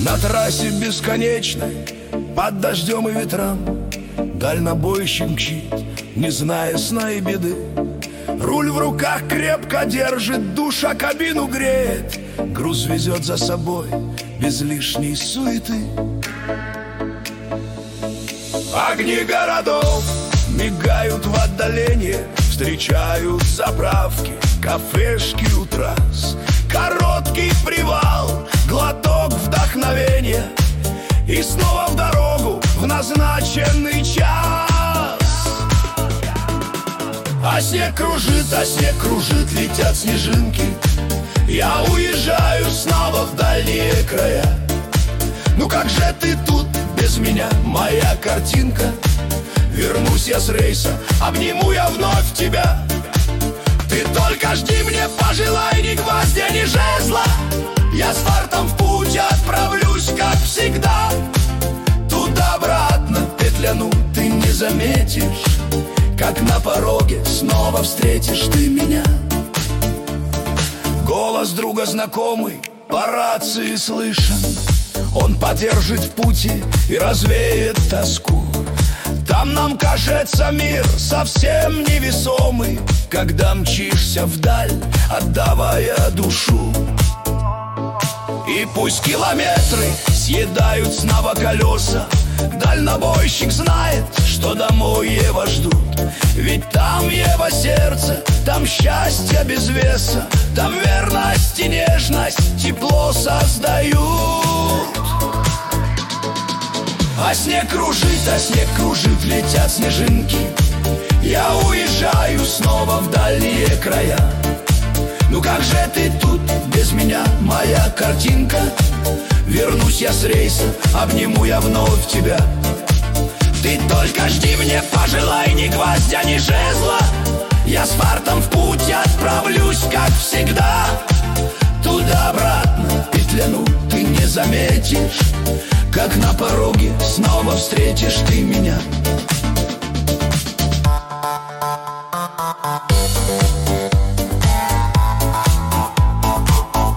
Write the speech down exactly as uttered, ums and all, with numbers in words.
На трассе бесконечной, под дождем и ветрам, дальнобойщик мчит, не зная сна и беды. Руль в руках крепко держит, душа кабину греет, груз везет за собой без лишней суеты. Огни городов мигают в отдалении, встречают заправки, кафешки у трасс. Короткий привал, глоток вдохновения, и снова в дорогу в назначенный час. А снег кружит, а снег кружит, летят снежинки. Я уезжаю снова в дальние края. Ну как же ты тут без меня, моя картинка? Вернусь я с рейса, обниму я вновь тебя. Ты только жди, мне пожелай, ни гвоздя, ни жезла. Я с фартом в путь отправлюсь, как всегда. Туда-обратно петляну, ты не заметишь, как на пороге снова встретишь ты меня. Голос друга знакомый, по рации слышен. Он поддержит в пути и развеет тоску. Там нам кажется мир совсем невесомый, когда мчишься вдаль, отдавая душу. И пусть километры съедают снова колеса, дальнобойщик знает, что домой его ждут. Ведь там его сердце, там счастье без веса, там верность и нежность тепло создают. А снег кружит, а снег кружит, летят снежинки. Я уезжаю снова в дальние края. Ну как же ты тут без меня, моя картинка? Вернусь я с рейса, обниму я вновь тебя. Ты только жди, мне пожелай, ни гвоздя, ни жезла. Я с фартом в путь отправлюсь, как всегда. Туда-обратно петляну, ты не заметишь, как на пороге снова встретишь ты меня.